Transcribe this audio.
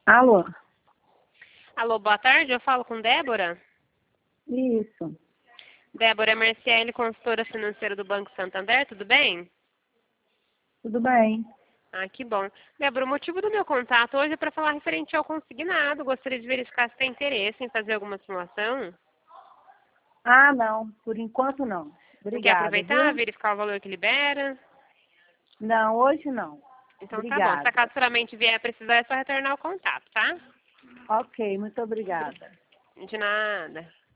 Alô? Alô, boa tarde, eu falo com Débora. Isso, Débora Merciele, consultora financeira do Banco Santander, tudo bem? tudo bem. Ah, que bom. Débora, o motivo do meu contato hoje é para falar referente ao consignado. Gostaria de verificar se tem interesse em fazer alguma simulação. Ah, não, por enquanto não. Não quer Obrigada, aproveitar, viu? verificar o valor que libera? Não, hoje não. Então tá bom. Se Obrigada. acaso futuramente vier a precisar, é só retornar o contato, tá? Ok, muito obrigada. De nada.